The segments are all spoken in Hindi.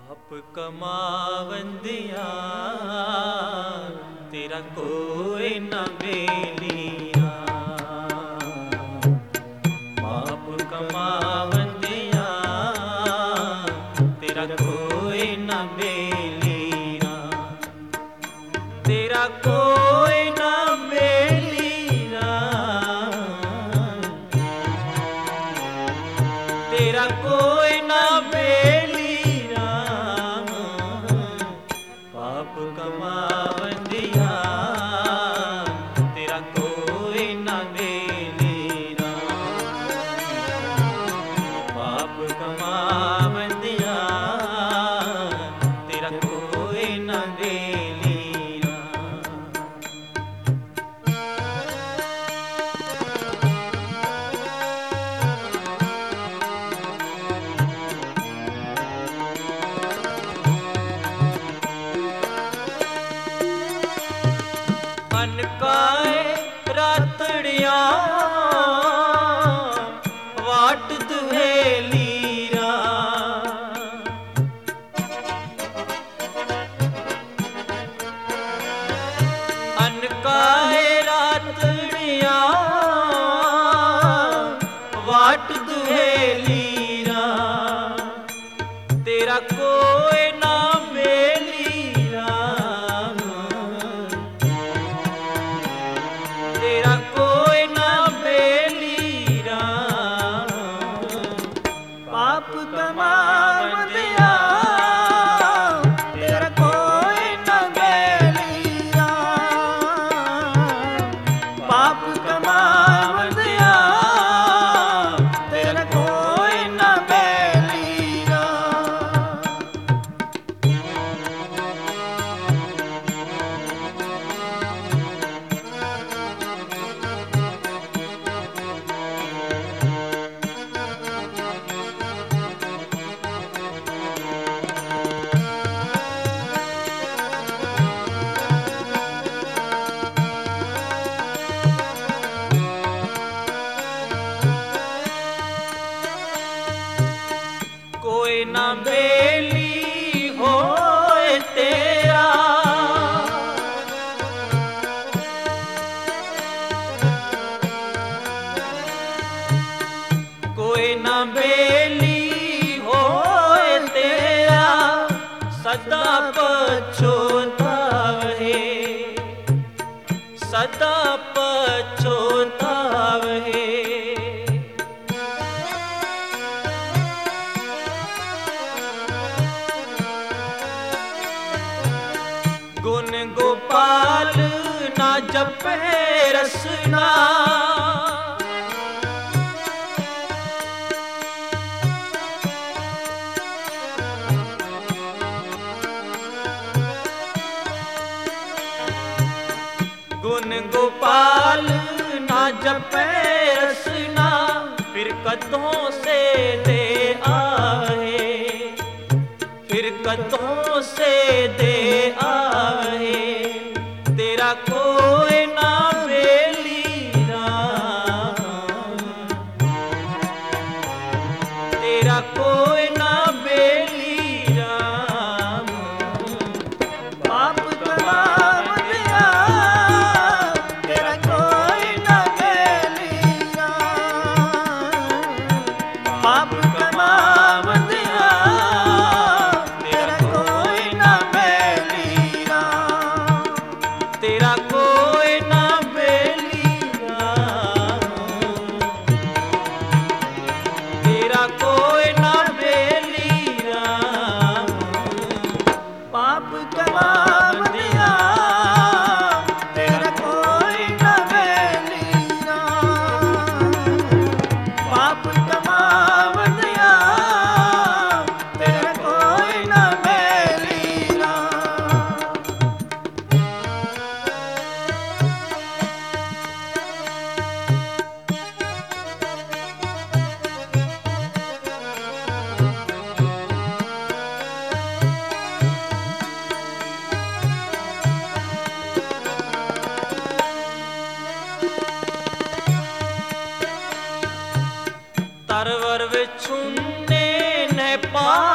पाप कमावंदिया तेरा कोई न बेलिया। पाप कमावंदिया तेरा कोई न बेलिया। तेरा कोई न बेलिया। तेरा कोई न बेलिया। पाप कमावंदिया तेरा कोई न बेलिया। पाप कमावंदिया तेरा कोई न बेलिया। अनकाए रातड़िया वाट दुहेलीरा। अनकाए रातड़िया वाट दुहेलीरा। तेरा कोई ना बेलीरा। तेरा कोई ना बेलीरा। पाप कमावंदिया तेरा कोई ना बेलीरा। पाप कमावंदिया तेरा कोई ना बेलीरा। कोई ना बेली होए तेरा। कोई ना बेली होए तेरा। सदा पछोतावे। सदा पछोतावे। गुण गोपाल ना जपे रसना। गुण गोपाल ना जपे रसना। फिर कदों से दे आए। फिर कदों से दे आए। तेरा कोई ना बेलीरा। तेरा कोई ना बेलीरा। पाप कमावंदिया तेरा कोई ना बेलीरा। पाप कमावंदिया तेरा कोई ना बेलिया।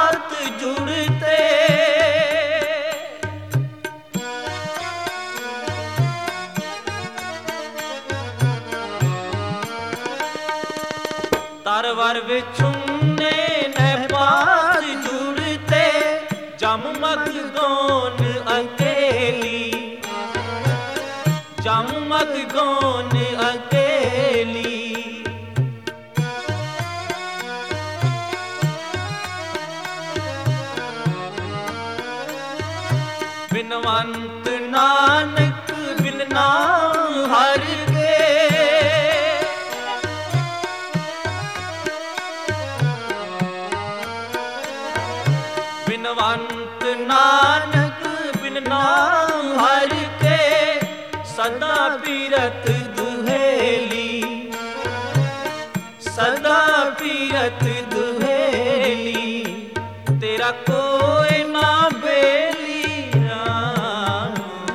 पात जुड़ते तरवर विछुने न पात जुड़ते जममग गौन अकेली जममग गौन अकेली बिनवंत नानक बिन नाम हर के बिनवंत नानक बिन नाम हर के सदा पीरत दुहेली सदा पीरत दुहेली तेरा कोई ना बेली राम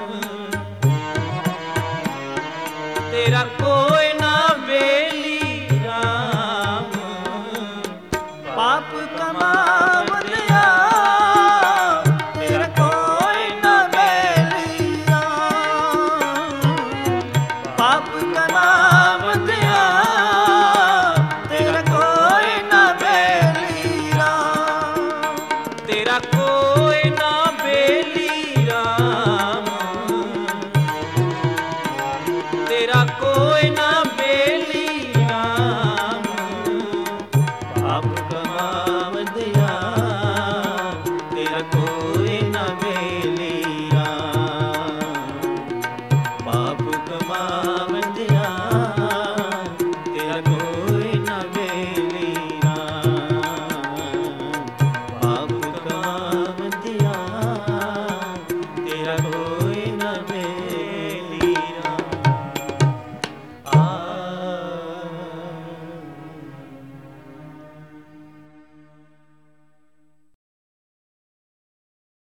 तेरा कोई ना बेली राम पाप कमावतिया तेरा कोई ना बेली राम पाप कमावतिया तेरा कोई ना बेली राम तेरा कोई ना बेली राम तेरा कोई ना बेली राम पाप कमावतिया तेरा कोई ना बेली राम पाप कमावतिया तेरा कोई ना बेली राम पाप कमावतिया तेरा